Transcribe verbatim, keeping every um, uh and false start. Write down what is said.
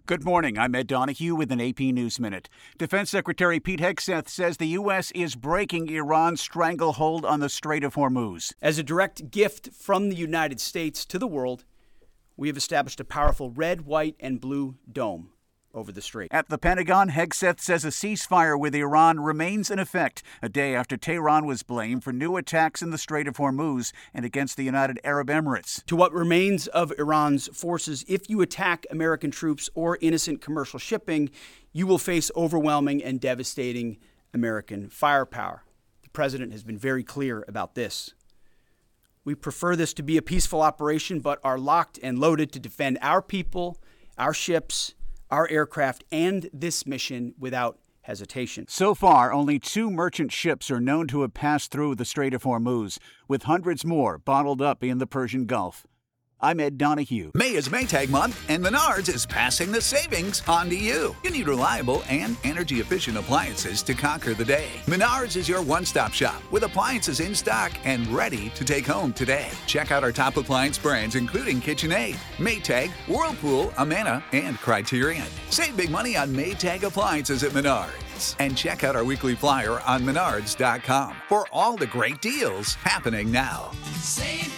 Good morning. I'm Ed Donahue with an A P News Minute. Defense Secretary Pete Hegseth says the U S is breaking Iran's stranglehold on the Strait of Hormuz. As a direct gift from the United States to the world, we have established a powerful red, white, and blue dome over the strait. At the Pentagon, Hegseth says a ceasefire with Iran remains in effect a day after Tehran was blamed for new attacks in the Strait of Hormuz and against the United Arab Emirates. To what remains of Iran's forces, if you attack American troops or innocent commercial shipping, you will face overwhelming and devastating American firepower. The president has been very clear about this. We prefer this to be a peaceful operation, but are locked and loaded to defend our people, our ships, our aircraft, and this mission without hesitation. So far, only two merchant ships are known to have passed through the Strait of Hormuz, with hundreds more bottled up in the Persian Gulf. I'm Ed Donahue. May is Maytag month, and Menards is passing the savings on to you. You need reliable and energy-efficient appliances to conquer the day. Menards is your one-stop shop with appliances in stock and ready to take home today. Check out our top appliance brands, including KitchenAid, Maytag, Whirlpool, Amana, and Criterion. Save big money on Maytag appliances at Menards. And check out our weekly flyer on menards dot com for all the great deals happening now. Save